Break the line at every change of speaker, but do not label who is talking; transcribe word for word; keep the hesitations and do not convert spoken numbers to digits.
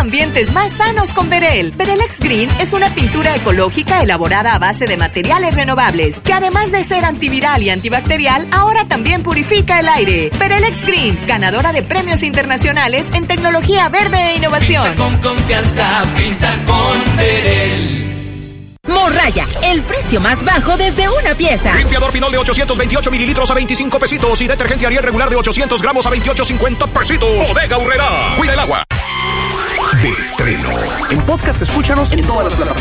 ambientes más sanos con Berel. Berelex Green es una pintura ecológica elaborada a base de materiales renovables, que además de ser antiviral y antibacterial, ahora también purifica el aire. Berelex Green, ganadora de premios internacionales en tecnología verde e innovación.
Pinta con confianza, pinta con Berel.
Morraya, el precio más bajo desde una pieza.
Limpiador Pinol de ochocientos veintiocho mililitros a veinticinco pesitos y detergente Ariel regular de ochocientos gramos a veintiocho cincuenta pesitos. Bodega Aurrerá. Cuida el agua.
De estreno. En podcast escúchanos en todas las plataformas.